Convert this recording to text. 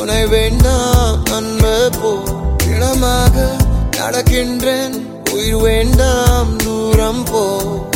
துணை வேண்டாம் அன்பு போ இளமாக நடக்கின்றேன் உயிர் வேண்டாம் தூரம் போ